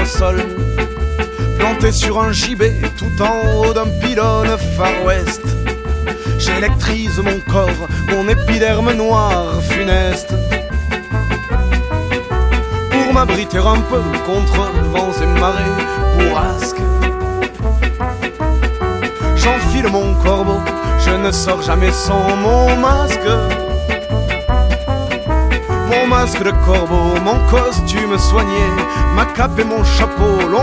au sol, planté sur un gibet tout en haut d'un pylône Far West. J'électrise mon corps, mon épiderme noir funeste, pour m'abriter un peu contre vents et marées bourrasques. J'enfile mon corbeau, je ne sors jamais sans mon masque. Mon masque de corbeau, mon costume soigné, ma cape et mon chapeau l'ont